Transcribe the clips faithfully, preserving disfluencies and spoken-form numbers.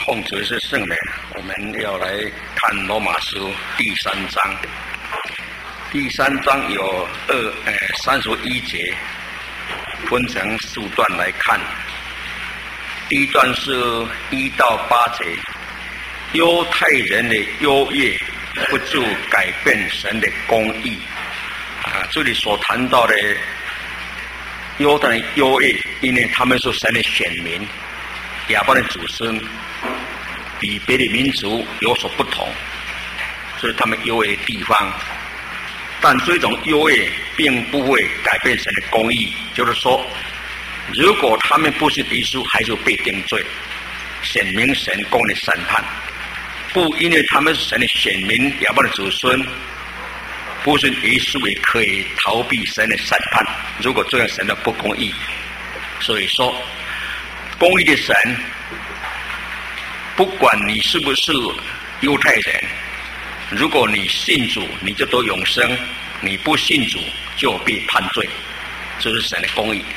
奉主是圣灵，我们要来看罗马书第三章。第三章有二呃三十一节，分成数段来看。第一段是一到八节，犹太人的优越不就改变神的公义啊！这里所谈到的犹太人优越，因为他们是神的选民，亚伯拉罕的子孙，比别的民族有所不同，所以他们优越的地方。但这种优越并不会改变神的公义，就是说，如果他们不是敌稣，还是被定罪，显明神公的审判。不因为他们是神的选民，亚伯拉罕的子孙，不是耶稣也可以逃避神的审判。如果这样，神的不公义。所以说，公义的神，不管你是不是犹太人，如果你信主，你就得永生；你不信主，就被判罪。这是神的公义。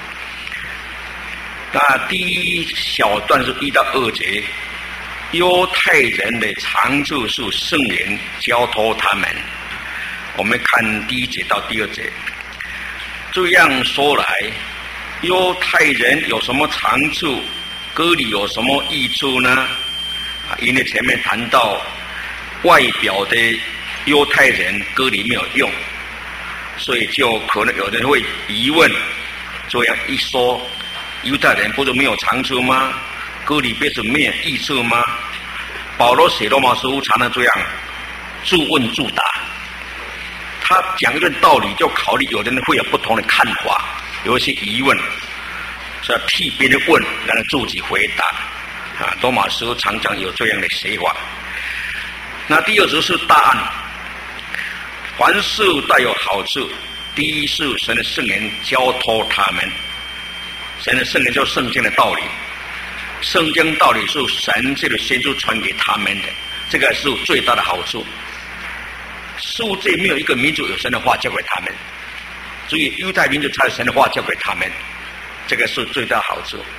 那第一小段是一到二节，犹太人的长处是圣灵交托他们。我们看第一节到第二节。这样说来，犹太人有什么长处？割礼有什么益处呢？啊，因为前面谈到外表的犹太人割礼没有用，所以就可能有人会疑问：这样一说，犹太人不是没有长处吗？割礼不是没有益处吗？保罗写罗马书常常这样助问助答，他讲一个道理，就考虑有人会有不同的看法，有一些疑问，是要替别人问，然后自己回答。啊，罗马书常常有这样的写法。那第二就是答案，凡事带有好处。第一是神的圣灵交托他们，神的圣灵就是圣经的道理，圣经道理是神这个先知传给他们的，这个是最大的好处。世界没有一个民族有神的话交给他们，所以犹太民族才有神的话交给他们，这个是最大的好处。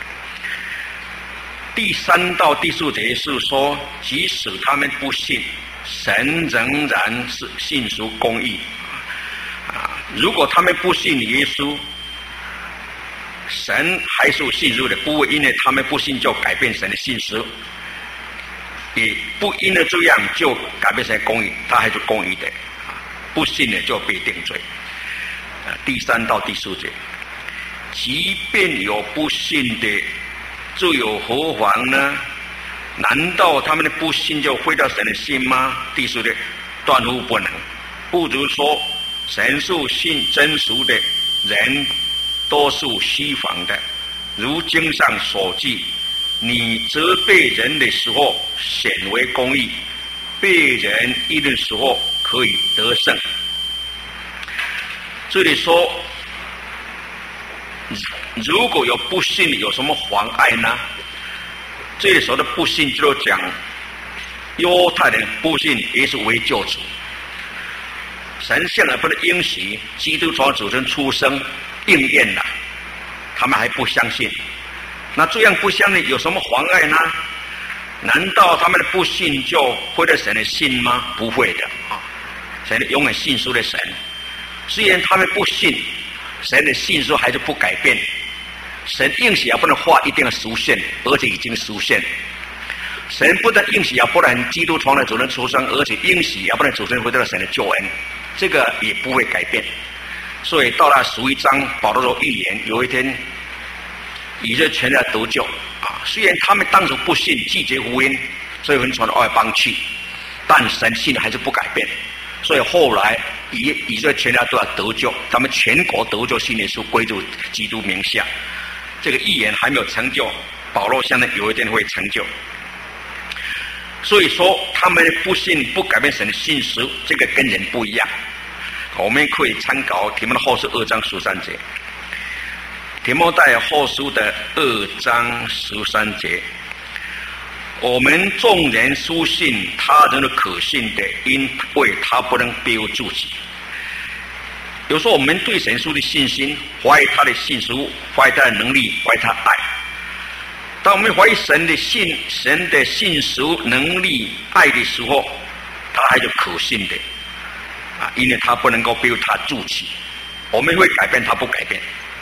第三到第四节是说，即使他们不信，神仍然是信属公义啊。如果他们不信耶稣，神还是信实的，不会因为他们不信就改变神的信实，也不因为这样就改变神的公义，他还是公义的啊。不信的就被定罪啊。第三到第四节，即便有不信的，这有何妨呢？难道他们的不信就毁掉神的信吗？第四节，断乎不能。不如说，神是信真实的人，都是虚谎的。如经上所记，你责备人的时候显为公义，被人议论的时候可以得胜。这里说，如果有不信，有什么妨碍呢？这里说的不信，就讲犹太人不信耶稣为救主，神向来不能应许基督从子孙出生应验了，他们还不相信。那这样不相信有什么妨碍呢？难道他们的不信就会对神的信吗？不会的啊！神的永远信实的神，虽然他们不信，神的信实还是不改变。神应许亚伯兰话一定要实现，而且已经实现。神不但应许亚伯兰基督从那主人出生，而且应许亚伯兰主人会得到神的救恩，这个也不会改变。所以到了十一章，保罗说预言有一天以色列全家得救啊！虽然他们当初不信，拒绝福音，所以很传到外邦去，但神信还是不改变。所以后来以以色列全家都要得救，他们全国得救，信耶稣归入基督名下。这个预言还没有成就，保罗相信有一天会成就。所以说，他们不信不改变神的信实，这个跟人不一样。我们可以参考提摩太后书二章十三节。提摩太后书的二章十三节，我们众人书信他人的可信的，因为他不能背负自己。有时候我们对神书的信心，怀疑他的信实，怀疑他的能力，怀疑他的爱。 当我们怀疑神的信、神的信实、能力、爱的时候，他还是可信的啊，因为他不能够被他筑起。我们会改变，他不改变。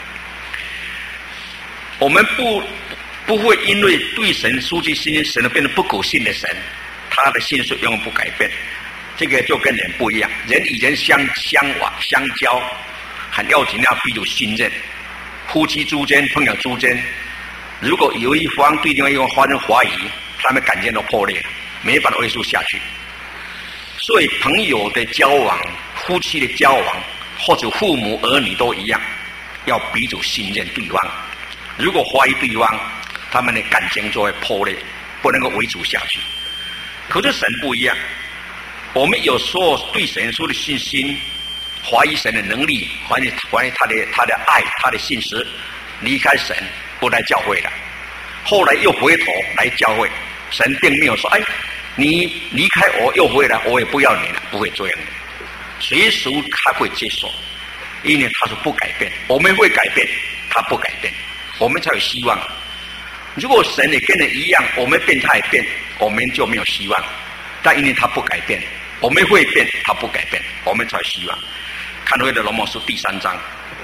我们不不会因为对神失去信心，神而变得不可信的神，他的信实永远不改变。这个就跟人不一样，人与人相相往相交，很要紧要必有信任。夫妻之间、朋友之间，如果有一方对另外一方发生怀疑，他们感情都破裂了，没办法维持下去。所以朋友的交往、夫妻的交往，或者父母儿女都一样，要彼此信任对方。如果怀疑对方，他们的感情就会破裂，不能够维持下去。可是神不一样，我们有时候对神说的信心，怀疑神的能力，怀疑怀疑他的他的爱，他的信实，离开神，不来教会了。后来又回头来教会，神并没有说：“哎，你离开我又回来，我也不要你了。”不会这样的，随时他会接受，因为他是不改变。我们会改变，他不改变，我们才有希望。如果神也跟人一样，我们变他也变，我们就没有希望。但因为他不改变，我们会变，他不改变，我们才有希望。看回的罗马书第三章，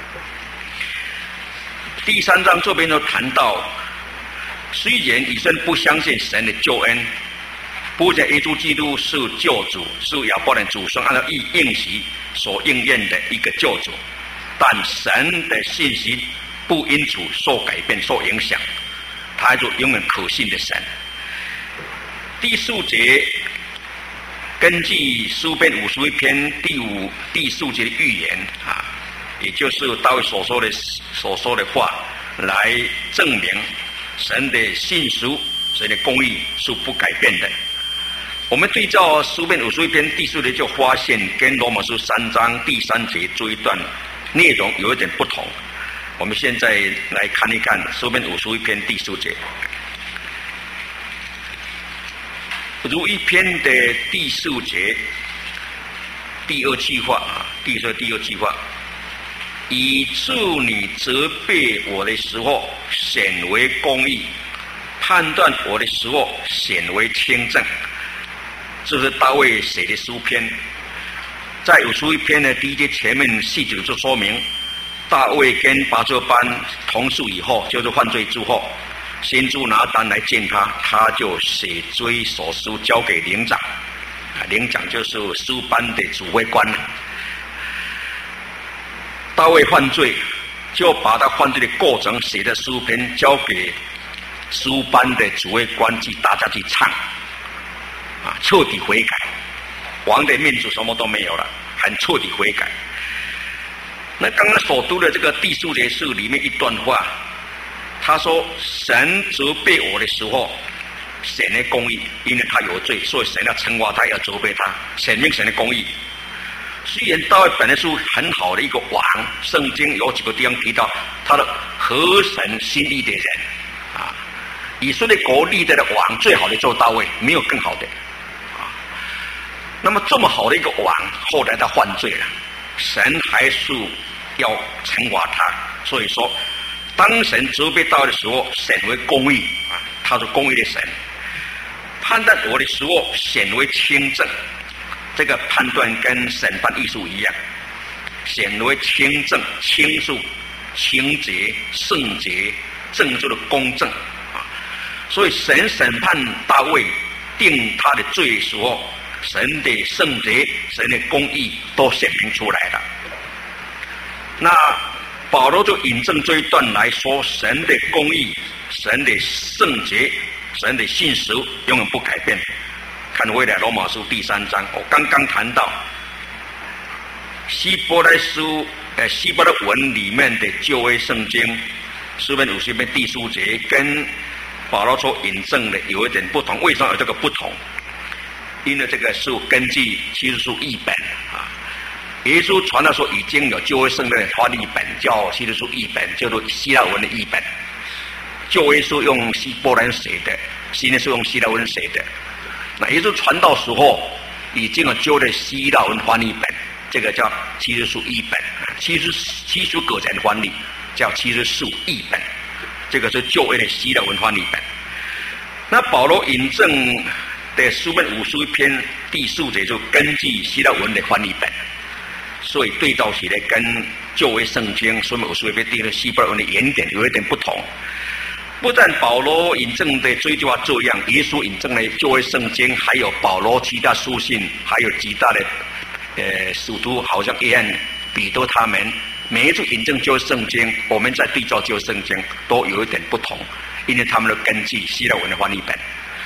第三章这边都谈到，虽然以色列不相信神的救恩，不认耶稣基督是救主，是亚伯兰祖孙按照应应许所应验的一个救主，但神的信息不因此受改变、受影响，他还是永远可信的神。第四节根据诗篇五十一篇第五第四节的预言啊，也就是大卫所说的所说的话，来证明神的信实、神的公义是不改变的。我们对照诗篇五十一篇第四节，就发现跟罗马书三章第三节这一段内容有一点不同。我们现在来看一看诗篇五十一篇第四节。如一篇的第四节第二句话啊，第说第二句话，以致你责备我的时候显为公义，判断我的时候显为清正。这是大卫写的诗篇，在五十一篇的第一节前面细节就说明，大卫跟拔遮班同事以后，就是犯罪之后，先知拿单来见他，他就写追所书交给领长，领长就是诗班的指挥官。大卫犯罪，就把他犯罪的过程写的诗篇交给诗班的指挥官去，大家去唱，啊，彻底悔改，王的面子什么都没有了，很彻底悔改。那刚刚所读的这个第四节是里面一段话。他说：“神责备我的时候，显为公义，因为他有罪，所以神要惩罚他，要责备他，显明神的公义。虽然大卫本来是很好的一个王，圣经有几个地方提到他的合神心意的人啊，以色列国历代的王最好的就是大卫，没有更好的啊。那么这么好的一个王，后来他犯罪了，神还是要惩罚他，所以说。”当神责备大卫的时候，显为公义啊，他是公义的神；判断我的时候，显为清正。这个判断跟审判艺术一样，显为清正、清肃、清洁、圣洁、正直的公正啊。所以神审判大卫、定他的罪的时候，神的圣洁、神的公义都显明出来了。那保罗就引证这一段来说，神的公义、神的圣洁、神的信实永远不改变。看回来罗马书第三章，我刚刚谈到希伯来书呃希伯来文里面的旧约圣经诗篇五十篇第四节，跟保罗所引证的有一点不同。为什么有这个不同？因为这个是根据启示书译本啊。耶稣传的时候已经有旧约圣经的翻译本，叫希腊书译本，叫做希腊文的译本。旧约书用希伯来写的，新约书用希腊文写的。那耶稣传道时候已经有旧的希腊文翻译本，这个叫希腊书译本。其实其实个人翻译叫希腊书译本。 这个是旧约的希腊文翻译本。那保罗引证的书本五十一篇第四节就根据希腊文的翻译本，所以对照起来跟旧约圣经书本五十一篇第二希伯来文的原点有一点不同。不但保罗引证的这句话这样，耶稣引证的旧约圣经，还有保罗其他书信，还有其他的呃使徒，好像约翰、彼得他们，每一次引证旧约圣经，我们在对照旧约圣经都有一点不同，因为他们都根据希腊文的翻译本。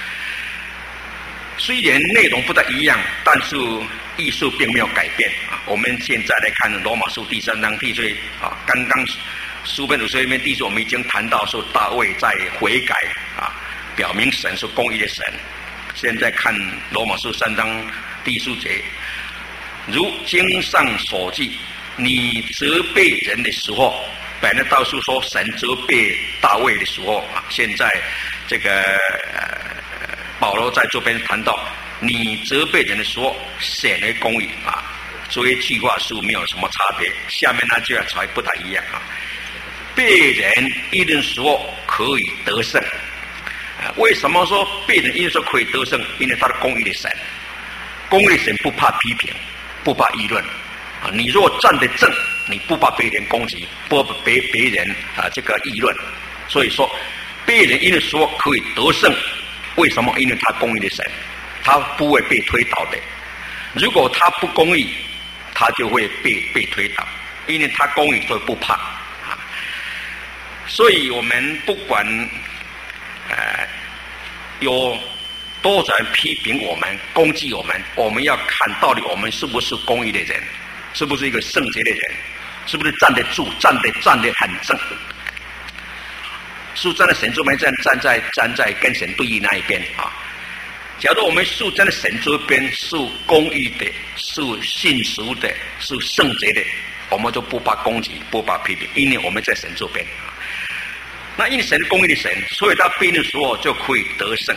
虽然内容不太一样，但是意思并没有改变啊。我们现在来看罗马书第三章第最啊，刚刚书本五十一篇第四，我们已经谈到说大卫在悔改啊，表明神是公义的神。现在看罗马书三章第四节，如经上所记，你责备人的时候，本来倒是说神责备大卫的时候啊，现在这个。呃保罗在这边谈到，你责备人的时候显为公义啊，所以句话是没有什么差别。下面那句话才不太一样啊，被人议论时候可以得胜啊。为什么说被人议论说可以得胜？因为他是公义的神，公义的神不怕批评，不怕议论啊。你若站得正，你不怕别人攻击，不怕别别人啊这个议论。所以说，被人议论说可以得胜。为什么？因为他公义的神，他不会被推倒的。如果他不公义，他就会被被推倒。因为他公义，所以不怕啊。所以我们不管呃有多少人批评我们、攻击我们，我们要看到底我们是不是公义的人，是不是一个圣洁的人，是不是站得住、站得站得很正。是站在神这边，站站在站在跟神对立那一边啊。假如我们是站在神这边，是公义的，是信实的，是圣洁的，我们就不怕攻击，不怕批评，因为我们在神这边。那因为神是公义的神，所以他辩论的时候就可以得胜。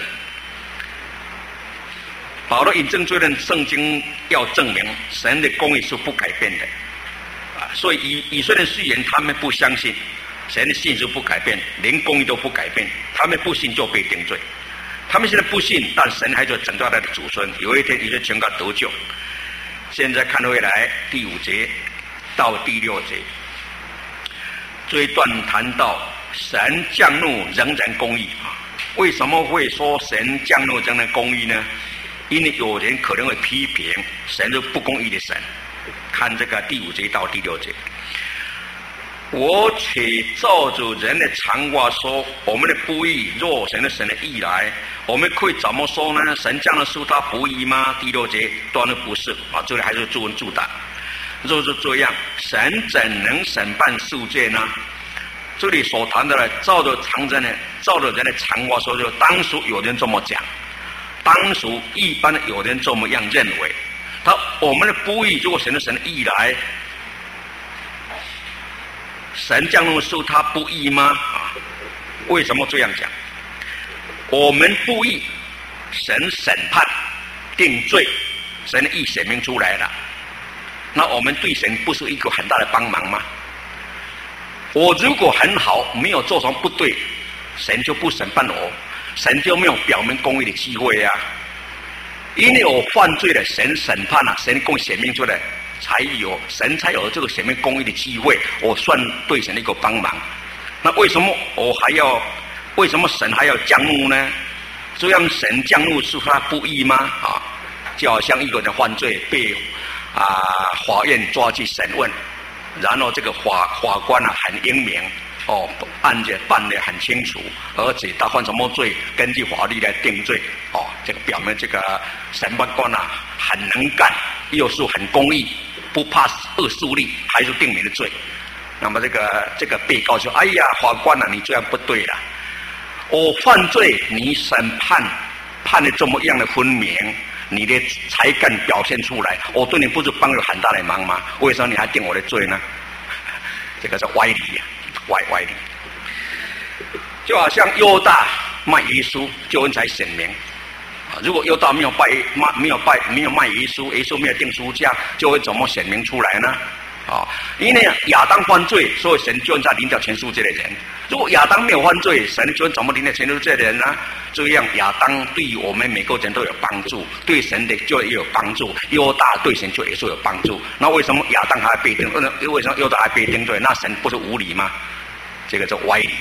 保罗引证这段圣经要证明神的公义是不改变的啊，所以以以色列誓言他们不相信。神的信实不改变，连公义都不改变，他们不信就被定罪。他们现在不信，但神还在拯救他的祖孙，有一天一切全家得救。现在看回来第五节到第六节，这一段谈到神降怒仍然公义啊。为什么会说神降怒仍然公义呢？因为有人可能会批评神是不公义的神。看这个第五节到第六节。我且照着人的常话说，我们的不义若神的神的义来，我们可以怎么说呢？神降的是他不义吗？第六节当然不是啊，这里还是注文注答。若是这样，神怎能审判世界呢？这里所谈的，照着常人的，照着人的常话说，就当时有人这么讲，当时一般有人这么样认为。他我们的不义，如果神的神的义来。神降怒是他不义吗？啊，为什么这样讲？我们不义，神审判定罪，神的义显明出来了，那我们对神不是一个很大的帮忙吗？我如果很好，没有做什么不对，神就不审判我，神就没有表明公义的机会啊。因为我犯罪了，神审判了，神公义显明出来。才有神才有这个显明公义的机会，我算对神的一个帮忙。那为什么我还要？为什么神还要降怒呢？这样神降怒是他不义吗？啊，就好像一个人犯罪被啊法院抓去审问，然后这个法法官啊很英明哦，案件办得很清楚，而且他犯什么罪，根据法律来定罪哦，这个表明这个审判官啊很能干，又是很公义。不怕恶势力，还是定明的罪。那么这个这个被告说：“哎呀，法官啊，你这样不对了。我犯罪，你审判判的这么样的分明，你的才干表现出来，我对你不是帮了很大的忙吗？为什么你还定我的罪呢？”这个是歪理呀、啊，歪歪理。就好像犹大卖耶稣，救恩才显明。如果犹大没有拜卖没有拜没有卖耶稣，耶稣没有定赎价，就会怎么显明出来呢？ 啊，因为亚当犯罪，所以神就在临到全世界的人。如果亚当没有犯罪，神就怎么临到全世界的人呢？这样亚当对于我们每个人都有帮助，对神的就也有帮助，犹大对神就也是有帮助。那为什么亚当还被定？为什么犹大还被定罪？那神不是无理吗？这个叫歪理。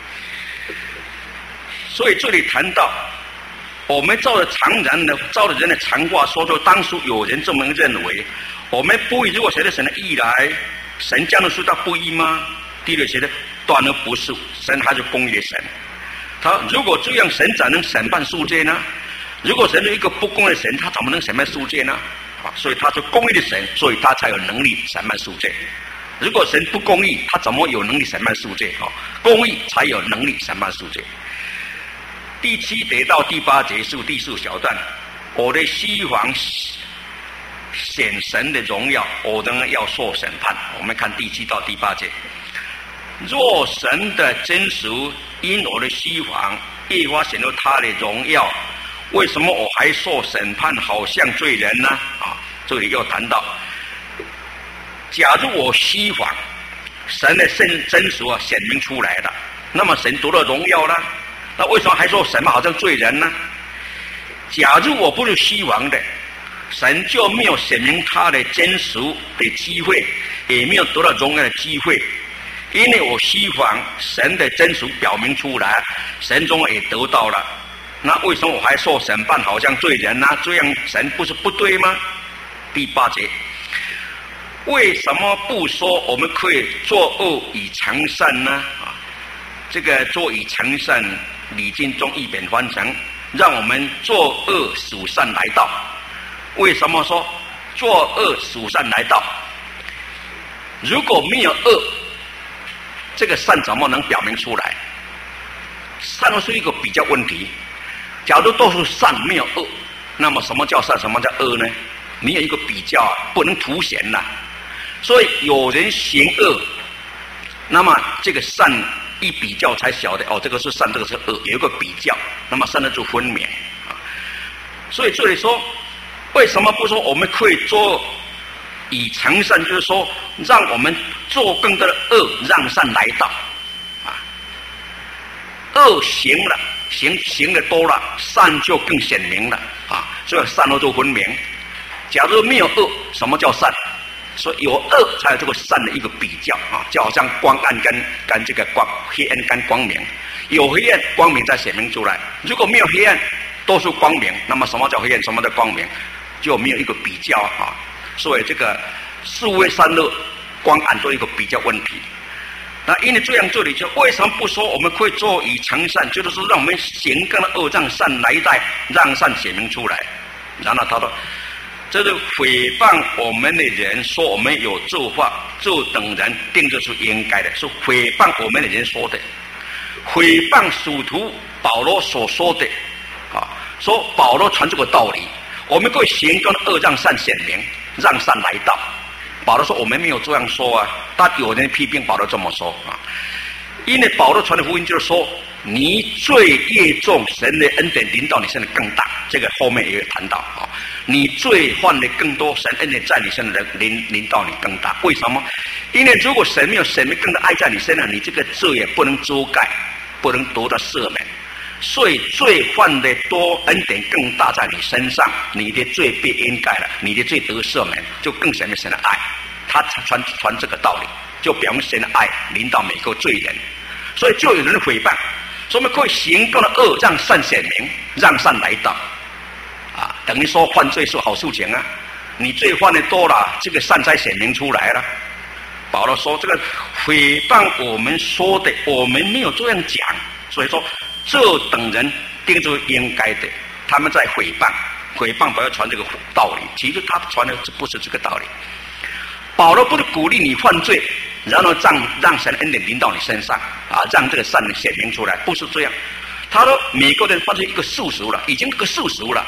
所以这里谈到，我们照着常人的、照着人的常话说，就当初有人这么认为，我们不义，如果随着神的义来，神将的说他不义吗？第六节的断而不是，神还是公义的神。他如果这样，神怎能审判世界呢？如果神是一个不公义的神，他怎么能审判世界呢？啊，所以他是公义的神，所以他才有能力审判世界。如果神不公义，他怎么有能力审判世界？啊，公义才有能力审判世界。第七节到第八节是第四小段，我的西方显神的荣耀，我仍然要受审判。我们看第七到第八节，若神的真实因我的西方耶和华显露他的荣耀，为什么我还受审判，好像罪人呢？啊，这里又谈到，假如我西方神的真真实啊显明出来了，那么神得了荣耀了。那为什么还说神好像罪人呢？假如我不是虚妄的，神就没有显明他的真实的机会，也没有得到荣耀的机会。因为我虚妄，神的真实表明出来，神终也得到了。那为什么我还受审判，好像罪人呢？这样神不是不对吗？第八节，为什么不说我们可以作恶以成善呢？啊，这个作以成善。李金中译本翻成，让我们作恶属善来到。为什么说作恶属善来到？如果没有恶，这个善怎么能表明出来？善是一个比较问题。假如都是善没有恶，那么什么叫善，什么叫恶呢？没有一个比较，不能凸显呐。所以有人行恶，那么这个善一比较才晓得哦，这个是善，这个是恶，有一个比较，那么善恶就分明啊。所以这里说，为什么不说我们可以做以成善，就是说让我们做更多的恶，让善来到啊。恶行了，行行的多了，善就更显明了啊。所以善恶就分明。假如没有恶，什么叫善？所以有恶才有这个善的一个比较啊，就好像光暗跟跟这个光黑暗跟光明，有黑暗光明才显明出来。如果没有黑暗，都是光明，那么什么叫黑暗，什么叫光明，就没有一个比较啊。所以这个是为善恶光暗做一个比较问题。那因为这样，这里就为什么不说我们可以做以成善，就是说让我们行更的恶，让善来带，让善显明出来。然后他说，这是诽谤我们的人说我们有做法，这等人定这是应该的，是诽谤我们的人说的。诽谤使徒保罗所说的啊，说保罗传这个道理，我们可以行更的恶，让善显明，让善来到。保罗说我们没有这样说啊，但有人批评保罗这么说啊，因为保罗传的福音就是说，你罪越重，神的恩典临到你身上更大。这个后面也有谈到啊，你罪犯的更多，神恩典在你身上临临到你更大。为什么？因为如果神没有神没更多爱在你身上，你这个罪也不能遮盖，不能得到赦免。所以罪犯的多，恩典更大在你身上，你的罪被掩盖了，你的罪得赦免，就更显明神的爱。他传传这个道理，就表明神的爱临到每个罪人。所以就有人诽谤，说我们可以行更的恶，让善显明，让善来到。啊，等于说犯罪是好事情啊，你罪犯的多了，这个善才显明出来了。保罗说这个诽谤我们说的，我们没有这样讲，所以说这等人定做应该的，他们在诽谤，诽谤不要传这个道理，其实他传的不是这个道理。保罗不是鼓励你犯罪，然后让让神恩典临到你身上啊，让这个善显明出来，不是这样。他说每个人犯罪一个事实了，已经个事实了，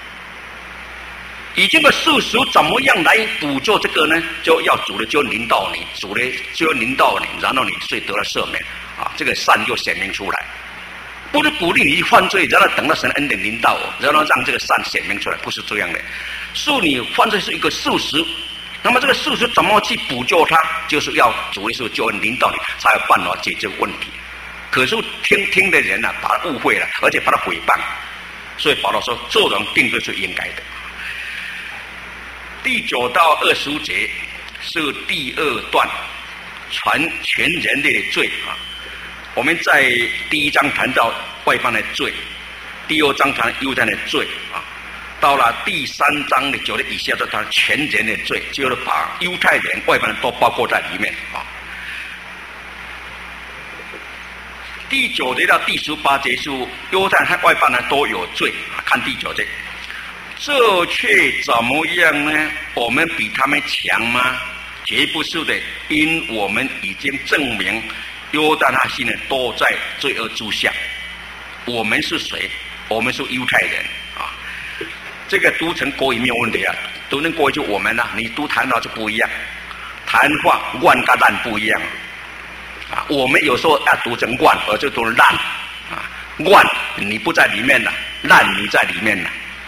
已经个事实，怎么样来补救这个呢？就要主的就临到你，主的就临到你，然后你所以得了赦免啊，这个善就显明出来。不是鼓励你犯罪，然后等到神恩典临到我，然后让这个善显明出来，不是这样的。是你犯罪是一个事实， 那么这个事实怎么去补救它？就是要主耶稣救恩临到你，才有办法解决问题。可是听听的人啊，把他误会了，而且把他诽谤，所以保罗说，做人定罪是应该的。第九到二十五节是第二段，传全人类的罪啊。我们在第一章谈到外邦的罪，第二章谈犹太的罪啊。到了第三章的九节以下，就谈全人的罪，就是把犹太人、外邦人都包括在里面啊。第九节到第十八节是犹太和外邦人都有罪啊。看第九节，这却怎么样呢？我们比他们强吗？绝不是的，因我们已经证明犹太和西人都在罪恶之下。我们是谁？我们是犹太人啊。这个读成国语没有问题啊，读成国语就我们啊，你读谈话就不一样，谈话万跟烂不一样啊。我们有时候要读成万，而就读烂啊。万你不在里面了，烂你在里面了。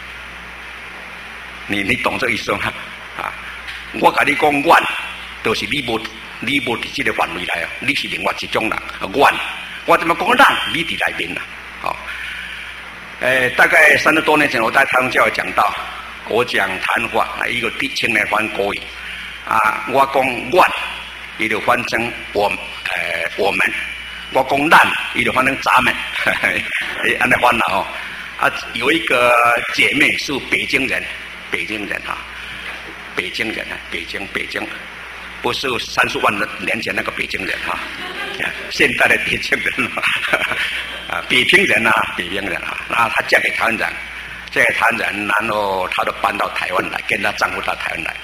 你你懂这意思吗？啊，我跟你讲万，就是你无你无伫这个范围来啊，你是另外一种人。万，我怎么讲烂？你伫内面啦，好。呃，大概三十多年前，我在台湾教会讲到，我讲谈话，一个青年翻国语，啊，我讲万，伊就翻成我，呃，我们；我讲烂，伊就翻成咱们，安尼翻啦哦。啊，有一个姐妹是北京人，北京人啊，北京人啊，北京北京，不是三十万年前那个北京人哈、啊，现在的北京人啊，北平人啊，北平人啊，然后她嫁给台湾人，嫁给台湾人，然后她就搬到台湾来，跟她丈夫到台湾来。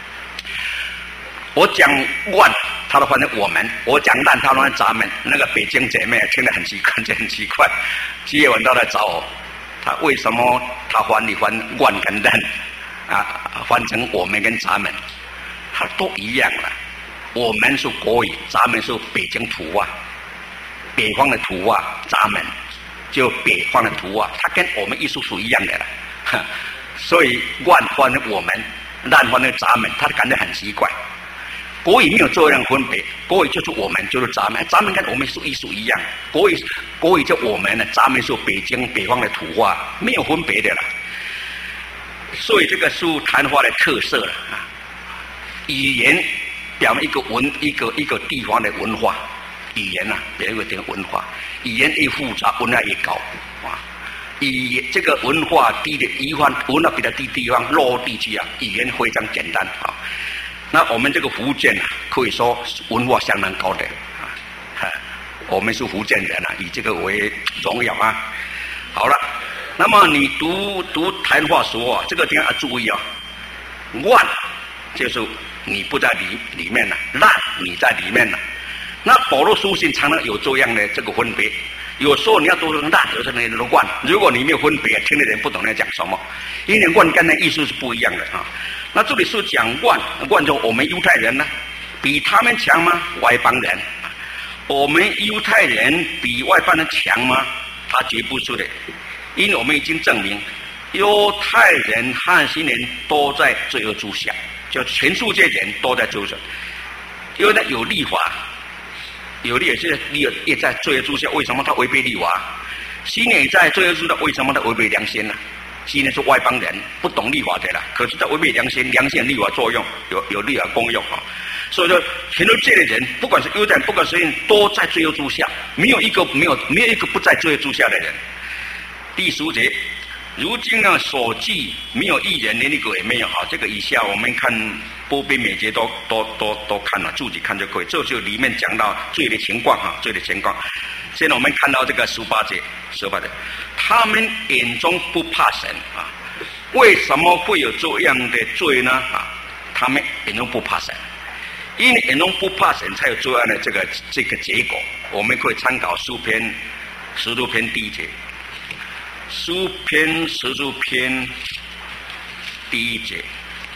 我讲万，她都翻成我们；我讲烂，她都翻咱们。那个北京姐妹听得很奇怪，就很奇怪，七月晚都来找我，她为什么她翻你翻万跟烂啊，翻成我们跟咱们，她都一样了。我们是国语，咱们是北京土话。北方的土话，咱们就北方的土话，它跟我们艺术是一样的了。所以万翻成我们，烂翻成咱们，他感觉很奇怪。国语没有这样分别，国语就是我们，就是咱们，咱们跟我们是艺术一样。国语国语就我们呢，咱们是北京北方的土话，没有分别的了。所以这个是谈话的特色了啊。语言表明一个文一个一个地方的文化。语言呐、啊，别个点文化，语言越复杂，文化越高啊。语言这个文化低的地方，文化比较低的地方，落后地区啊，语言非常简单啊。那我们这个福建啊，可以说文化相当高的啊。我们是福建人啊，以这个为荣耀啊。好了，那么你读读谈话说啊，这个地方要注意啊，万就是你不在里里面了，烂你在里面了。那保罗书信常常有这样的这个分别，有时候你要读成烂，有时候你读万。如果你没有分别，听的人不懂你在讲什么，因为万跟的意思是不一样的啊。那这里是讲万，万就我们犹太人呢，比他们强吗？外邦人，我们犹太人比外邦人强吗？他绝不是的，因为我们已经证明，犹太人和西人都在罪恶之下，就全世界人都在罪恶，因为呢有律法。有的也是也也在罪恶之下，为什么他违背律法？西人也在罪恶之下，为什么他违背良心呢？西人是外邦人，不懂律法的啦，可是他违背良心，良心有律法作用，有有律法功用啊。所以说，全世界的人，不管是犹太人，不管是谁，都在罪恶之下，没有一个没有没有一个不在罪恶之下的人。第十节，如今呢所记没有一人，连一个也没有啊。这个以下我们看波边每节都都都都看了，自己看就可以。这就里面讲到罪的情况哈，罪的情况。现在我们看到这个十八节，十八节，他们眼中不怕神啊，为什么会有这样的罪呢？啊，他们眼中不怕神，因为眼中不怕神，才有这样的这个这个结果。我们可以参考诗篇十六篇第一节，诗篇十六篇第一节。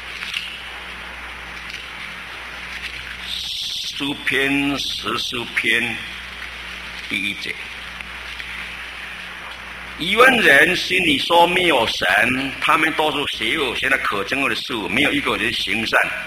诗篇十四篇第一节，愚人心里说没有神，他们都是邪恶，现在可憎恶的事，没有一个人行善。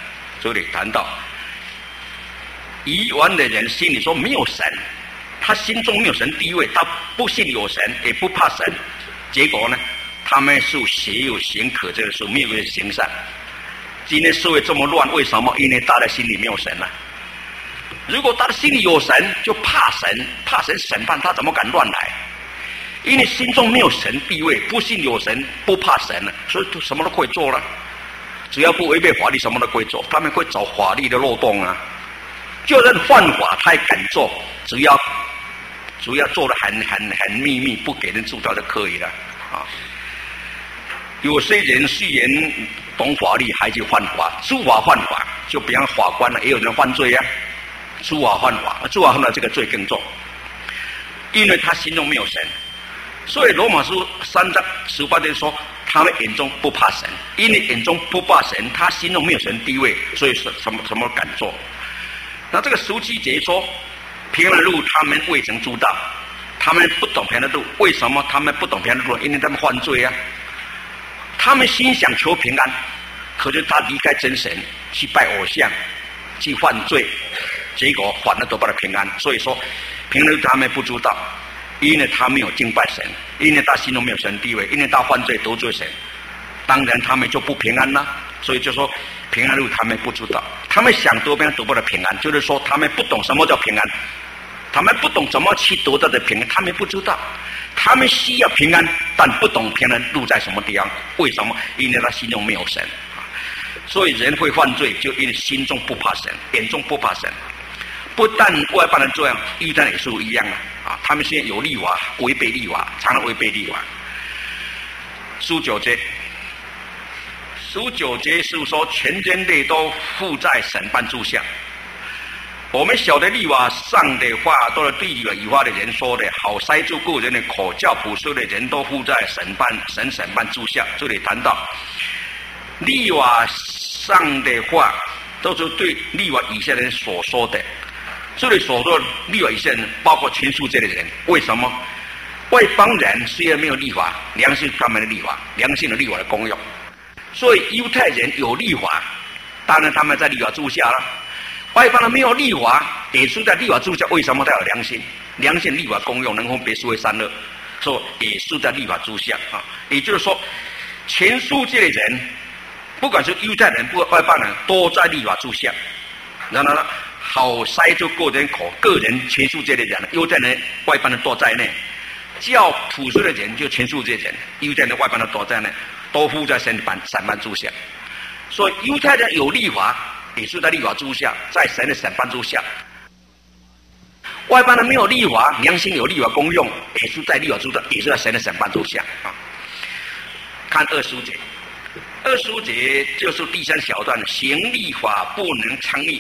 这里谈到愚顽的人心里说没有神，他心中没有神地位，他不信有神，也不怕神，结果呢，他们是邪有行可这个时候没有人行善。今天社会这么乱，为什么？因为大家心里没有神了、啊。如果他的心里有神，就怕神，怕神审判他，怎么敢乱来？因为心中没有神地位，不信有神，不怕神了，所以什么都可以做了。只要不违背法律，什么都可以做。他们会找法律的漏洞啊，就算犯法，他也敢做，只要只要做得很很很秘密，不给人知道就可以了啊。有些人虽然懂法律，还去犯法，诸法犯法，就比方法官了，也有人犯罪啊。诸法犯法，诸法犯法这个罪更重，因为他心中没有神。所以罗马书三章十八节说，他们眼中不怕神，因为眼中不怕神，他心中没有神地位，所以什么什么敢做。那这个十七节说，平安路他们未曾知道，他们不懂平安路，为什么他们不懂平安路？因为他们犯罪啊。他们心想求平安，可是他离开真神，去拜偶像，去犯罪，结果反而得不到平安。所以说，平安路他们不知道。因为他没有敬拜神，因为他心中没有神地位，因为他犯罪得罪神，当然他们就不平安了。所以就说平安路他们不知道，他们想得平安得不到平安，就是说他们不懂什么叫平安，他们不懂怎么去得到的平安，他们不知道，他们需要平安，但不懂平安路在什么地方。为什么？因为他心中没有神。所以人会犯罪，就因为心中不怕神，眼中不怕神。不但外邦人这样，犹太人也是一样啊！啊，他们现在有律法，违背律法，常常违背律法。十九节，十九节是说全人类都附在审判之下。我们晓得律法上的话，都是对律法的人说的，好塞住个人的口，叫普世的人都附在审判神审判之下。这里谈到律法上的话，都是对律法以下的人所说的。这里所说律法以下人，包括全世界的人。为什么？外邦人虽然没有律法，良心他们的律法，良心的律法的功用。所以犹太人有律法，当然他们在律法之下了。外邦人没有律法，也是在律法之下。为什么他有良心？良心律法功用能分别是为善恶，所以也是在律法之下啊。也就是说，全世界的人，不管是犹太人，不外邦人，都在律法之下。然后呢？好塞住个人口，个人全世界的人，犹太人、外邦人都在内，叫普世的人就全世界人，犹太人、外邦人都在内，都附在审判审判之下。所以犹太人有律法，也是在律法之下，在神的审判之下；外邦人没有律法，良心有律法功用，也是在律法之下，也是在神的审判之下啊。看二十节，二十节就是第三小段，行律法不能称义。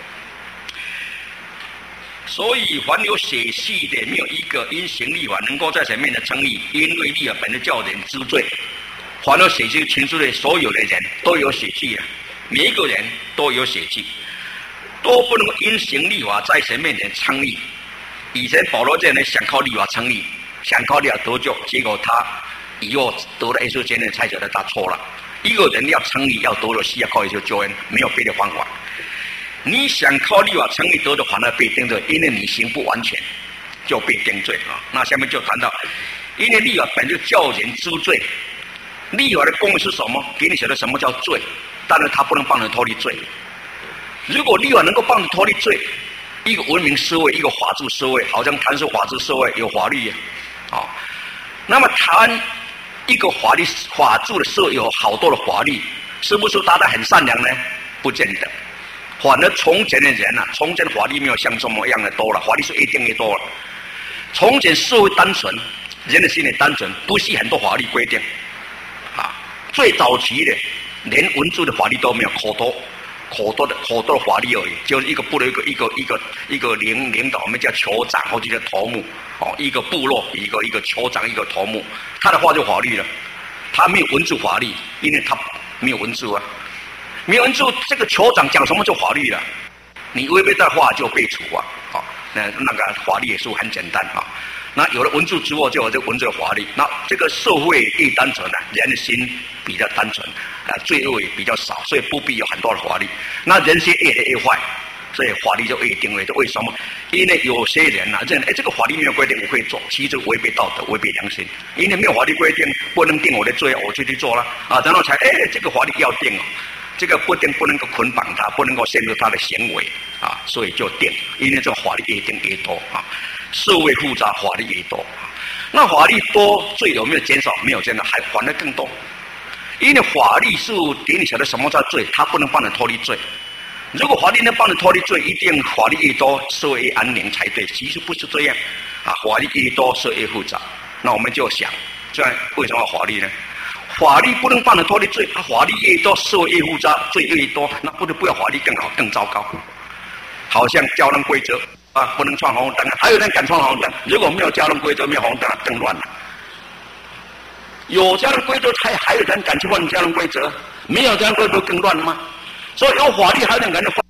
所以凡有血气的，没有一个因行律法能够在神面前称义，因为律法本就叫人知罪。凡有血气，全世界所有的人都有血气啊，每一个人都有血气，都不能因行律法在神面前称义。以前保罗这样人想靠律法称义，想靠律法得救，结果他以后得了耶稣基督才晓得他错了。一个人要称义，要得了需要靠耶稣救恩，没有别的方法。你想靠律法称义得的，反而被定罪，因为你行不完全，就被定罪啊。那下面就谈到，因为律法本就叫人知罪，律法的功能是什么？给你晓得什么叫罪，但是它不能帮你脱离罪。如果律法能够帮你脱离罪，一个文明社会，一个法治社会，好像谈是法治社会有法律啊，哦，那么谈一个法律法治的社会有好多的法律，是不是大家很善良呢？不见得。反而从前的人啊，从前法律没有像这么样的多了，法律是一定的多了。从前社会单纯，人的心里单纯，不是很多法律规定啊。最早期的，连文字的法律都没有，口头、口头的、口头的法律而已，就是一个部落一个一个一个一个领领导，我们叫酋长或者叫头目哦，一个部落一个一个酋长一个头目，他的话就法律了，他没有文字法律，因为他没有文字啊。没有人就这个酋长讲什么就法律了，你违背的话就被处罚啊。那那个法律也是很简单啊。 那有了文字之后，就有这文字的法律。那这个社会越单纯呢、啊，人心比较单纯，啊，罪恶也比较少，所以不必有很多的法律。那人心越来越坏，所以法律就越定位。为什么？因为有些人呐、啊，认为哎，这个法律没有规定我可以做，其实违背道德，违背良心。因为没有法律规定，不能定我的罪，我就去做了啊，然后才哎，这个法律要定哦。这个不定不能够捆绑他，不能够限制他的行为啊，所以就定。因为这个法律越定越多啊，社会复杂，法律越多。那法律多，罪有没有减少？没有减少，还反而更多。因为法律是给你晓得什么叫罪，它不能帮你脱离罪。如果法律能帮你脱离罪，一定法律越多，社会越安宁才对。其实不是这样啊，法律越多，社会越复杂。那我们就想，这样为什么法律呢？法律不能帮你脱离罪，法律越多，社会越复杂，罪越多，那不能不要法律更好更糟糕。好像交通规则啊，不能闯红灯，还有人敢闯红灯。如果没有交通规则，没有红灯，更乱了。有交通规则才还有人敢去犯交通规则，没有交通规则更乱了吗？所以有法律还有人敢去犯。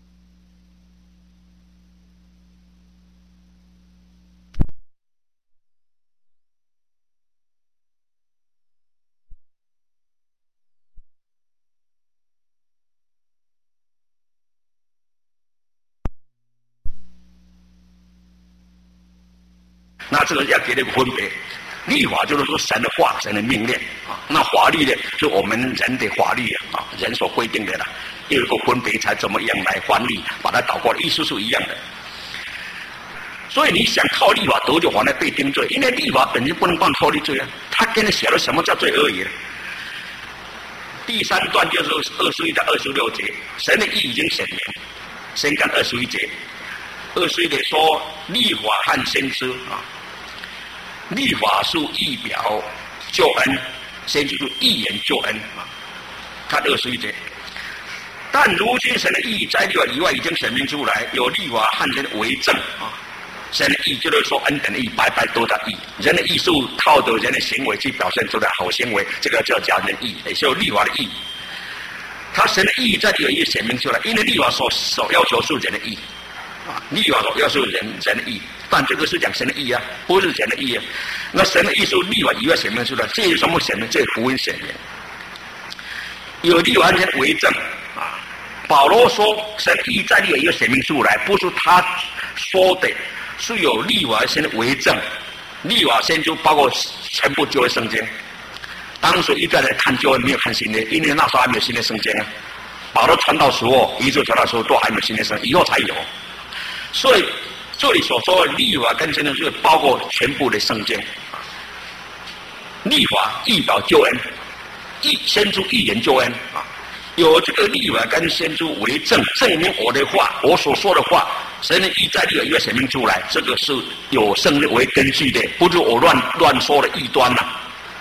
那这个要给那个分别，律法就是说神的话、神的命令啊。那法律呢，是我们人的法律啊，人所规定的啦。有一个分别才怎么样来翻律，把它倒过来，意思是一样的。所以你想靠律法得救，反而被定罪，因为律法本身不能帮你脱离罪啊，他跟你写了什么叫罪而已。第三段就是二十一到二十六节，神的意已经显明。先看二十一节，二十一节说律法和先知啊。律法是预表救恩，先知是预言救恩啊。看二十一节，但如今神的义在律法以外已经显明出来，有律法和人为证啊。神的义就是说恩典的义，白白得到义。人的义是靠着人的行为去表现出来好行为，这个叫叫人义，也就是律法的义。他神的义在律法也显明出来，因为律法所所要求是人的义啊，律法所要求人人的义。但这个是讲神的义啊，不是人的义啊。那神的义是律法以外显明出来，这有什么显明？这福音显明，有律法人为证啊。保罗说，神的义在律法以外显明出来，不是他说的，是有律法先为证。律法先就包括全部旧约圣经。当时一个人看旧约没有看新的，因为那时候还没有新的圣经啊。保罗传道时候，一直传道时候都还没有新的圣经，以后才有。所以这里所说的律法跟先知是包括全部的圣经。律法预表救恩，预先知预言救恩啊。有这个律法跟先知为证，证明我的话，我所说的话，神的意在律法以外显明出来，这个是有圣经为根据的，不是我乱乱说的异端呐、啊。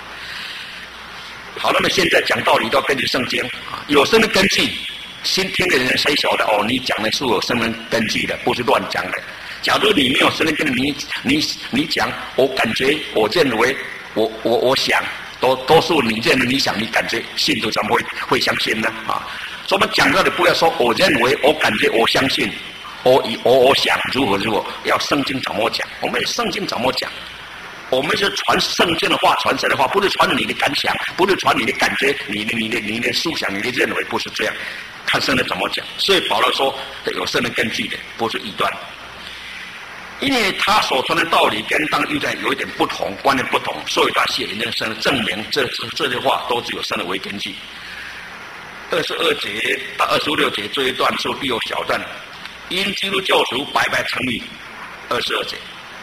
好，那么现在讲道理都要根据圣经啊，有圣经根据，新听的人谁晓得哦？你讲的是有圣经根据的，不是乱讲的。假如你没有圣经根据，你你你讲，我感觉，我认为，我我我想。都都是你认为你想你感觉信徒怎么会会相信呢？啊，所以我们讲到的不要说我认为我感觉我相信，我以我我想如何如何，要圣经怎么讲？我们圣经怎么讲？我们是传圣经的话，传神的话，不是传你的感想，不是传你的感觉，你的你的你的思想，你的认为，不是这样。看圣经怎么讲。所以保罗说有圣经根据的，不是异端。因为他所传的道理跟当遇见有一点不同，观念不同，所以他写那个圣证明这这些话都是有圣的为根据。二十二节到二十六节这一段是第六小段，因基督救赎白白成立。二十二节，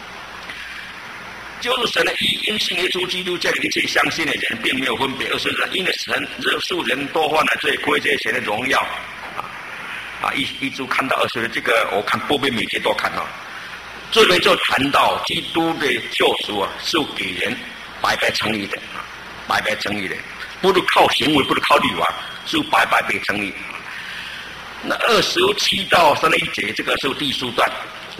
就是神的义，因信耶稣基督这一切相信的人，并没有分别。二十二，因为神这数人多犯了罪，亏这神的荣耀。啊啊，一一直看到二十二，这个我看波比每节都看到。这边就谈到基督的救赎啊，是给人白白成立的，白白成立的，不是靠行为，不是靠律法，是白白被成立。那二十七到三十一节，这个是第四段，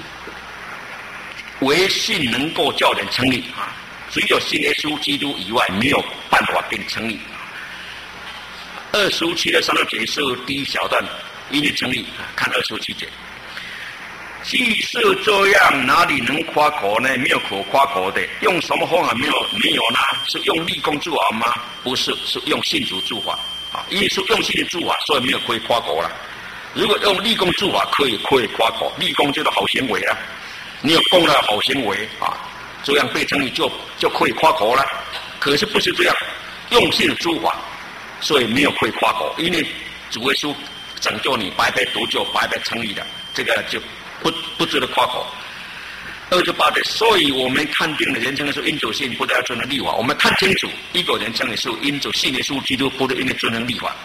唯信能够叫人成立啊，只有信耶稣基督以外，没有办法变成立。二十七到三十节是第一小段，因为成立，看二十七节。 既是这样，哪里能夸口呢？没有可夸口的。用什么方法？没有没有呢？是用立功诸法吗？不是，是用信主诸法啊。因为是用信主诸法，所以没有可以夸口了。如果用立功诸法，可以可以夸口。立功就是好行为了，你有功的好行为啊，这样被称义就就可以夸口了。可是不是这样，用信诸法，所以没有可以夸口。因为主耶稣拯救你，白白得救，白白称义的，这个就。不不值得夸口。二十八节，所以我们看定的人称是因主信，不得要遵行律法。我们看清楚，一个人称的是因主信耶稣基督，不得因为遵行律法。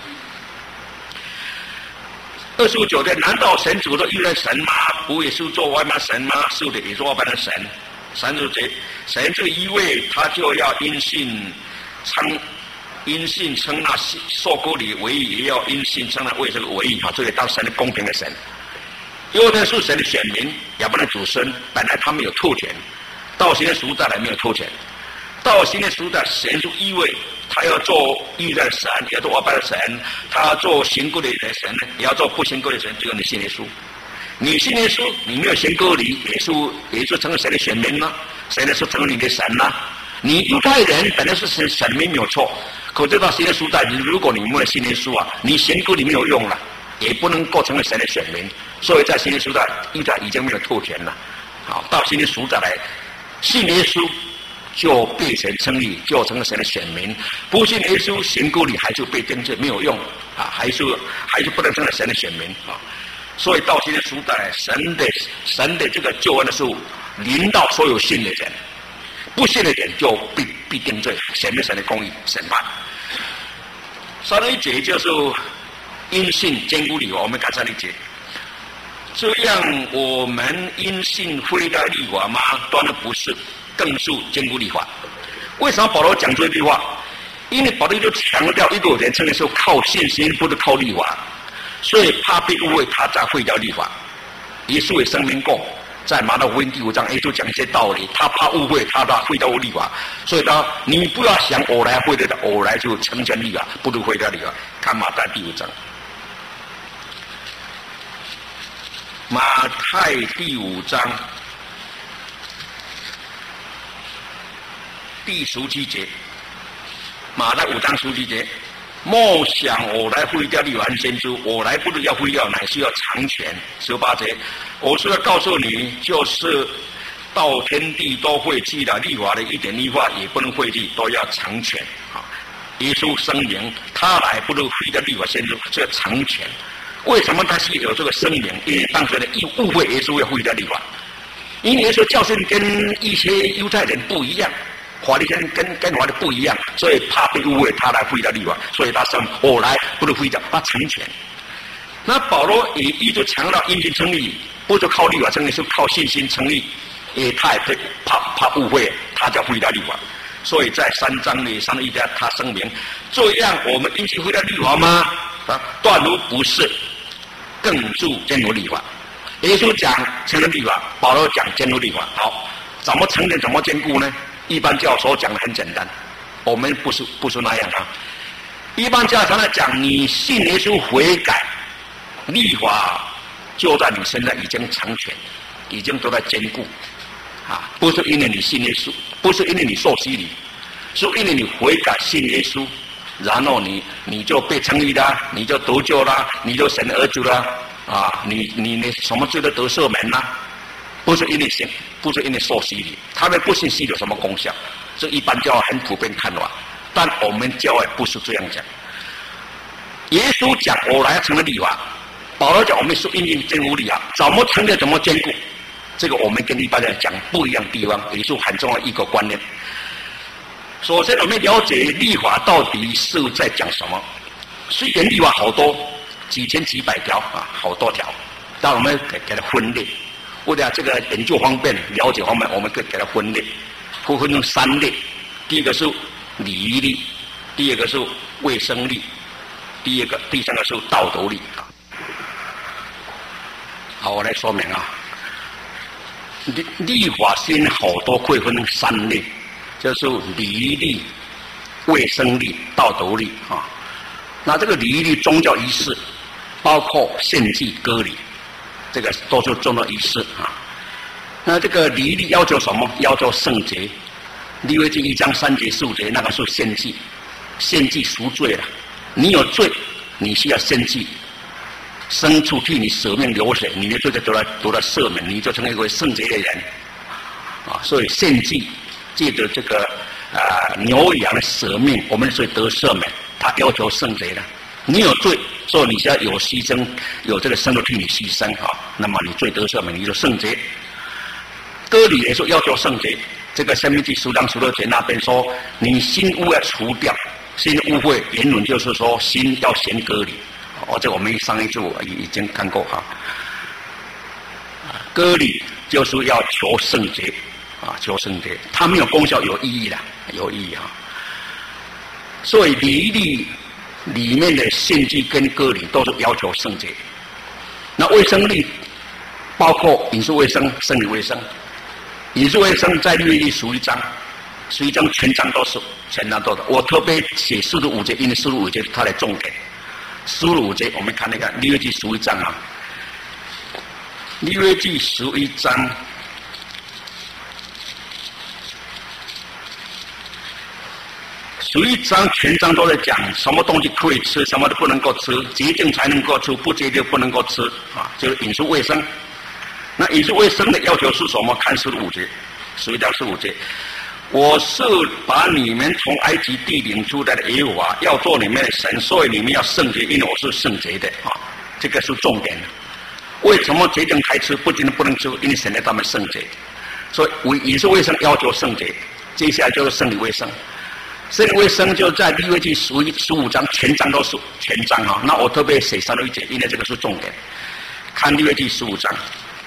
二十九节，难道神主的依赖神吗？不也是做外邦神吗？是的，也是外邦的神。三十节，神这一位，他就要因信称因信称那受割礼为义，也要因信称那为这个为义。好，这里当神的公平的神。犹太是神的选民，亚伯拉罕祖孙，本来他没有特权，到新的时代来没有特权，到新的时代，神就意味他要做义的神，也要做外邦的神，他要做行割礼的神，也要做不行割礼的神，只有你信耶稣。你信耶稣，你没有行割礼，耶稣耶稣成为神的选民呢？神的是成为你的神呢？你犹太人本来是神选民没有错，可是到新的时代，如果你没有信耶稣啊，你行割礼没有用了，也不能够成为神的选民。所以在新约时代，犹太已经没有特权了。好，到新约时代来，信耶稣就被神称义，就成了神的选民。不信耶稣，行割礼还是被定罪，没有用啊，还是还是不能成为神的选民啊。所以到新约时代，神的神的这个救恩的时候，临到所有信的人，不信的人就必必定罪，显明神的公义审判。三十一节就是因信坚固律法，我们看三十一节。这样我们因信悔改律法吗？当然不是，更是坚固律法。为什么保罗讲这句话？因为保罗就强调一个人称的时候靠信心，不是靠律法，所以怕被误会，他才毁掉律法。耶稣也声明过，在马太福音第五章，耶稣讲一些道理，他怕误会，他怕毁掉律法，所以他你不要想我来毁掉的，我来就成全律法，不如毁掉律法。看马太第五章。马太第五章第十七节，马太五章十七节，莫想我来毁掉律法和先知，我来不是要毁掉，乃是要成全。十八节，我是要告诉你，就是到天地都会去的，律法的一点律法也不能废去，都要成全。啊，耶稣声明，他来不是毁掉律法先知，是要成全。为什么他是有这个声明？因为当时的误会耶稣要毁掉律法，因为耶稣教训跟一些犹太人不一样，法利赛人跟跟法的不一样，所以怕被误会，他来毁掉律法，所以他说我来不是毁掉，他成全。那保罗也一直强调因信称义，不是靠律法称义，是靠信心称义，也他也怕怕误会，他叫毁掉律法。所以在三章里三十一节他声明，这样我们因信毁掉律法吗？啊，断如不是。更注坚固律法，耶稣讲成全律法，保罗讲坚固律法。好，怎么成全，怎么坚固呢？一般教所讲的很简单，我们不是不是那样啊。一般教常常讲，你信耶稣悔改，律法就在你身上已经成全，已经都在坚固啊，不是因为你信耶稣，不是因为你受洗礼，是因为你悔改信耶稣。然后你你就被称义了，你就得救了，你就神的儿子了啊！你你你什么罪都得赦免了，不是因为信，不是因为受洗礼，他们不信洗有什么功效？这一般教很普遍看法，但我们教会不是这样讲。耶稣讲我来成了律法，保罗讲我们是因信坚固律法，怎么成就怎么坚固，这个我们跟一般人讲不一样地方，也是很重要一个观念。首先，我们了解律法到底是在讲什么。虽然律法好多，几千几百条啊，好多条，但我们给给它分类。为了这个研究方便、了解方面，我们可以给它分类，会分成三类。第一个是礼仪律，第二个是卫生律，第二个、第三个是道德律。好，我来说明啊。律律法先好多会分成三类。就是礼仪律、卫生律、道德律啊。那这个礼仪律宗教仪式，包括献祭、割礼，这个都是重要仪式。 啊。那这个礼律要求什么？要求圣洁。利未记一章三节四节，那个是献祭，献祭赎罪了。你有罪，你需要献祭，牲畜替你舍命流血，你的罪就得到得到赦免，你就成为一位圣洁的人。啊，所以献祭借着这个啊、呃、牛羊的舍命，我们所以得赦免。他要求圣洁的，你有罪，所以你需要有牺牲，有这个牲畜替你牺牲啊，那么你罪得赦免，你就圣洁。割礼也是要求圣洁。这个申命记十章十六节那边说，你心污要除掉，心污秽原文就是说心要先割礼。哦，这我们上一次已经看过哈。割礼就是要求圣洁啊，求圣洁，它没有功效，有意义的，有意义哈。所以礼律里面的献祭跟割礼都是要求圣洁。那卫生律包括饮食卫生、生理卫生。饮食卫生在利未记十一章，十一章全章都是，全章都是。我特别写四十五节，因为四十五节是它的重点。四十五节我们看那个利未记十一章啊，利未记十一章，十一章全章都在讲什么东西可以吃，什么都不能够吃，洁净才能够吃，不洁净不能够吃啊，就是饮食卫生。那饮食卫生的要求是什么？看十五节，十一章十五节，我是把你们从埃及地领出来的耶和华，要做你们的神，所以你们要圣洁，因为我是圣洁的啊，这个是重点。为什么洁净才吃，不洁净不能吃？因为神的他们圣洁，所以饮食卫生要求圣洁。接下来就是生理卫生，生理卫生就在利未记十一十五章全章都是全章啊。那我特别写三六一节，因为这个是重点。看利未记十五章。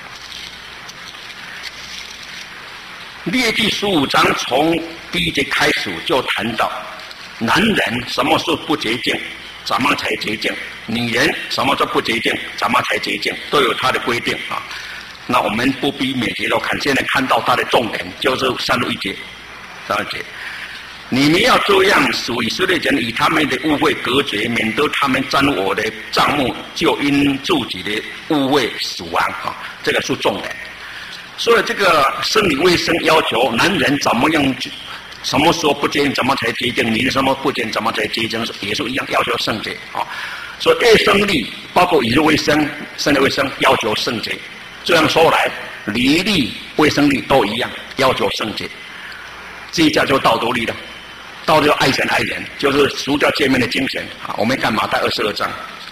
利未记十五章从第一节开始就谈到，男人什么时候不洁净，怎么才洁净；女人什么时候不洁净，怎么才洁净，都有它的规定啊。那我们不必每节都看，现在看到它的重点就是三十一节，三十一节，你们要这样使以色列人与他们的污秽隔绝，免得他们沾我的帐幕，就因自己的污秽死亡啊。这个是重点。所以这个生理卫生要求，男人怎么样，什么时候不洁净，怎么才洁净；女人什么不洁净，怎么才洁净，也是一样要求圣洁啊。所以卫生律包括饮食卫生、生理卫生要求圣洁。这样说来，礼律、卫生律都一样要求圣洁。这叫做道德律了，道德爱神爱人，就是除掉诫命的精神啊。我们看马太二十二章，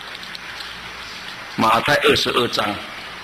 马太二十二章。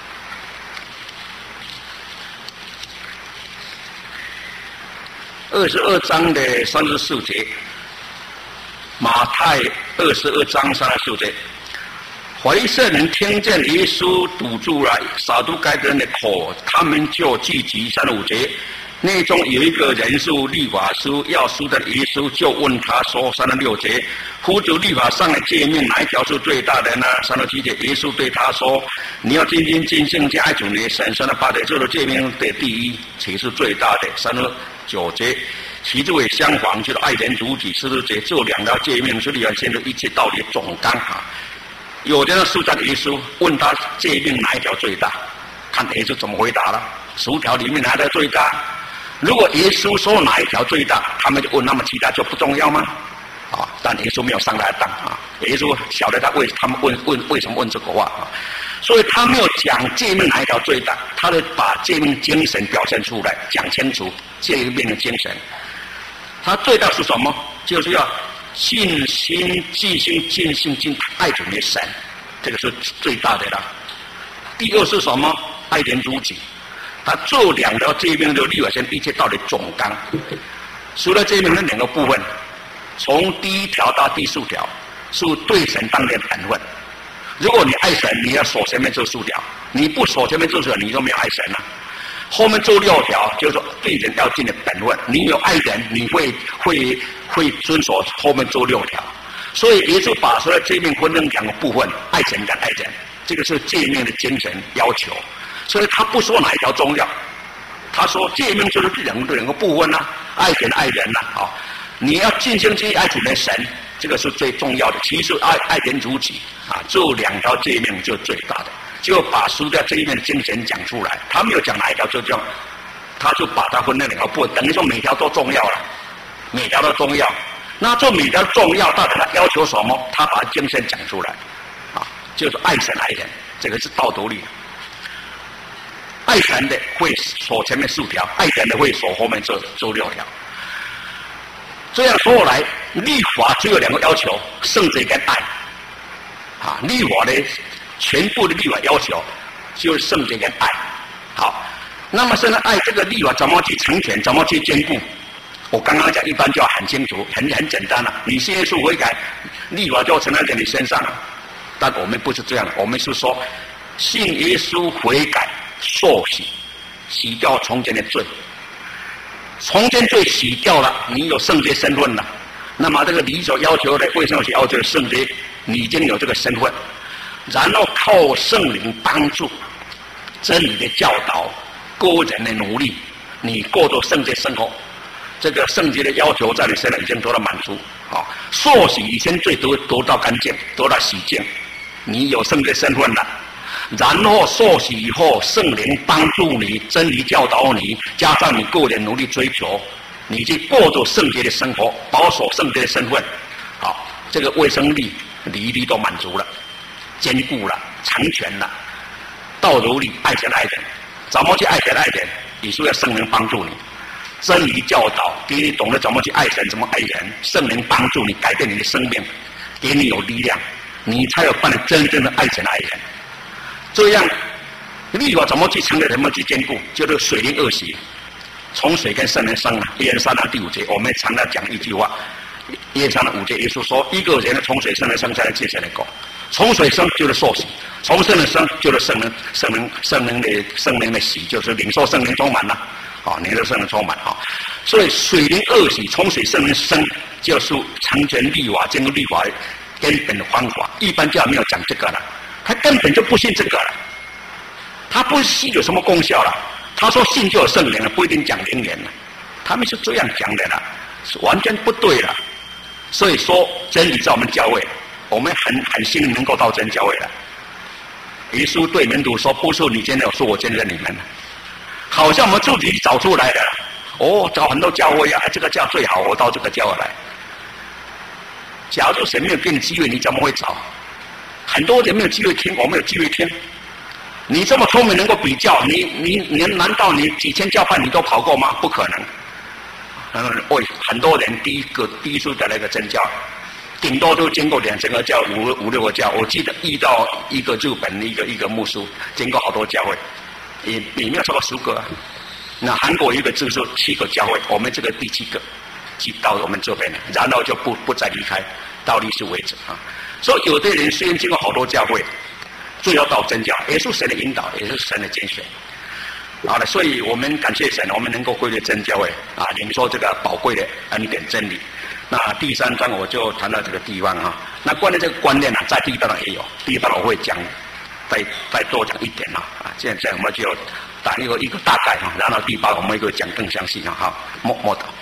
二十二章的三十四节，马太二十二章三十四节，法利赛人听见耶稣堵住了撒都该人的口，他们就聚集。三十五节，内中有一个人是律法师，要书的耶稣就问他说：三十六节，夫子律法上的诫命哪一条是最大的呢？三十七节，耶稣对他说：你要尽心尽性爱主你的神。三十八节，这个诫命的第一，且是最大的。三十九节，其次为相仿，就是爱人如己。四十节，这两条诫命是律法先的一切道理总纲啊。有的人是在耶稣问他诫命哪一条最大，看耶稣怎么回答了。十条里面哪一条最大？如果耶稣说哪一条最大，他们就问，那么其他就不重要吗？啊，但耶稣没有上来当啊，耶稣晓得他为他们问问为什么问这个话啊，所以他没有讲诫命哪一条最大，他就把诫命精神表现出来，讲清楚诫命的精神。他最大是什么？就是要尽心、尽心、尽性、尽爱主的神，这个是最大的了。第二是什么？爱人如己。他这两条诫命的律法先一切道理总纲。除了诫命的两个部分，从第一条到第四条是对神当的本分。如果你爱神，你要守前面这四条；你不守前面这四条，你就没有爱神了。后面这六条就是说对人要尽的本分。你有爱人，你会会会遵守后面这六条。所以耶稣把所有诫命分成两个部分：爱神跟爱人。这个是诫命的精神要求。所以他不说哪一条重要，他说诫命就是两个两个部分啊，爱神爱人呐啊，你要尽心尽意爱主的神，这个是最重要的。其实爱爱人如己啊，这两条诫命就最大的。 就把输掉这一面的精神讲出来。他没有讲哪一条，就这样，他就把它分那两个部分，等于说每条都重要了，每条都重要。那做每条重要，到底他要求什么？他把精神讲出来，啊，就是爱神爱人，这个是道德律。爱神的会守前面四条，爱人的会守后面这这六条。这样说来，律法只有两个要求：圣洁跟爱。啊，律法的全部的律法要求就是圣洁跟爱。好，那么现在爱这个律法怎么去成全，怎么去兼顾？我刚刚讲一般就很清楚，很很简单了。你信耶稣悔改，律法就承担在你身上了。但我们不是这样的，我们是说信耶稣悔改，受洗，洗掉从前的罪。从前罪洗掉了，你有圣洁身份了。那么这个你所要求的卫生所要求的圣洁，你已经有这个身份，然后靠圣灵帮助，真理的教导，个人的努力，你过着圣洁生活。这个圣洁的要求在你身上已经得到满足。啊，受洗以前罪得得到干净，得到洗净，你有圣洁身份了。然后受洗以后，圣灵帮助你，真理教导你，加上你个人努力追求，你去过着圣洁的生活，保守圣洁的身份。好，这个卫生力、礼律都满足了，兼顾了，成全了。道德力，爱神爱人，怎么去爱神爱人？你需要圣灵帮助你，真理教导，给你懂得怎么去爱神，怎么爱人。圣灵帮助你改变你的生命，给你有力量，你才有办法真正的爱神爱人。这样，律法怎么去成全，怎么去兼顾？就是水灵二洗，从水跟圣灵生了。约翰三章第五节，我们常常讲一句话。约翰三章五节，耶稣说：“一个人从水生的生，才能结成的果。从水生就是受洗，从圣灵生就是圣灵，圣灵圣灵的圣灵的洗，就是领受圣灵充满了。啊，领受圣灵充满啊。所以水灵二洗，从水圣灵生，就是成全律法，经过律法根本的方法。一般教没有讲这个了。”他根本就不信这个了，他不信有什么功效了。他说信就有圣灵了，不一定讲灵言了。他们是这样讲的了，是完全不对了。所以说真理在我们教会，我们很很幸运能够到真教会了。耶稣对门徒说：“不是你见了，是我见了你们。”好像我们自己找出来的，哦，找很多教会啊，这个教最好，我到这个教会来。假如神没有给你机会，你怎么会找？很多人没有机会听，我没有机会听。你这么聪明能够比较，你你你难道你几千教派你都跑过吗？不可能。嗯，为很多人第一个第一次的那个真教，顶多都经过两千个教，五五六个教。我记得遇到一个日本一个一个牧师，经过好多教会，也也没有超过十个、啊。那韩国一个就是七个教会，我们这个第七个，进到我们这边了，然后就不不再离开，到历史为止啊。所以有的人虽然经过好多教会，最后到真教，也是神的引导，也是神的拣选。好了，所以我们感谢神，我们能够归入真教会啊，领受这个宝贵的恩典真理。那第三章我就谈到这个地方啊。那关于这个观念呢、啊，在第一章也有，第一章我会讲，再再多讲一点啊。啊，现在我们就打一个一个大概啊，然后第八我们会讲更详细啊。哈，莫莫导。